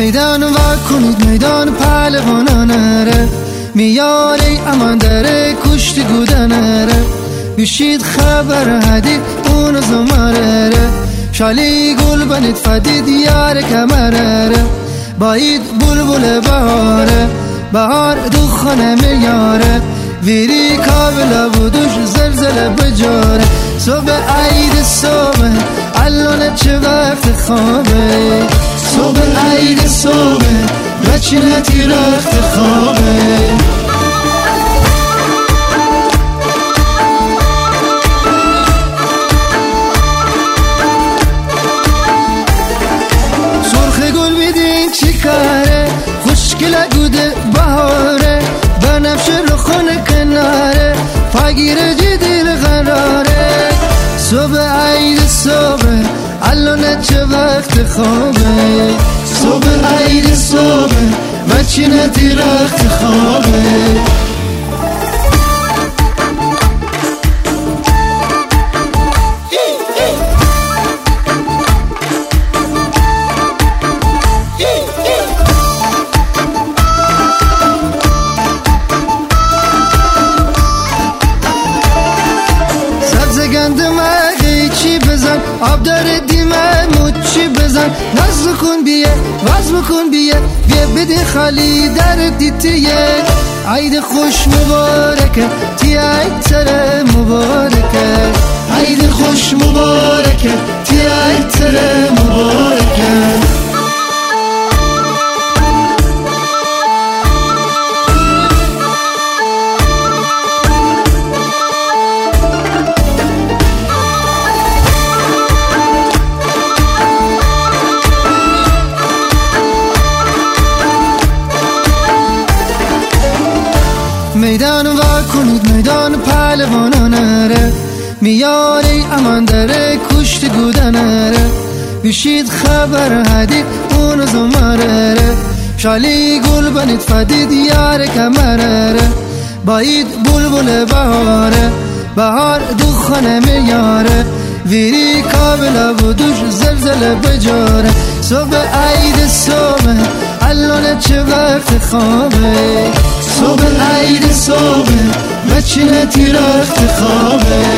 میدان وا کنید میدان پهلوانانه ره میاره امان داره کشتی گودنه ره بشید خبر هدی اون زماره ره شالی گل بنید فدید یار کمره ره باید بلبل بهاره بهار دخانه میاره ویری کابل بودوش زلزله بجاره صبح عید صبح الان چه وقت خوابه صبح عید صبح بچینتی رخت خوابه سرخ گل بیدین چی کاره خوشگل گوده بهاره بنفش رو خونه کناره فگیر جدیل قراره صبح عید صبح الان چه وقت خوابه صبح عید صبح بچینه درخت خوابه آب داره دیمه موچی بزن ناز بکن بیه واز بکن بیه بده خالی در دیتیه عید خوش مبارکه تی عید سر مبارکه عید خوش مبارکه تی عید سر مبارکه میدان وا کنید میدان پهلوانانه ره میاری امان داره کشتی گودنه ره بشید خبر هدی اون زماره ره شالی گل بنید فدید یار کمره ره باید بلبل بهاره بهار دخانه میاره ویری کابل بودوش زلزله بجاره صبح عید صبح الان چه وقت خوابه صبح عید صبح بچینه تی رخت خوابه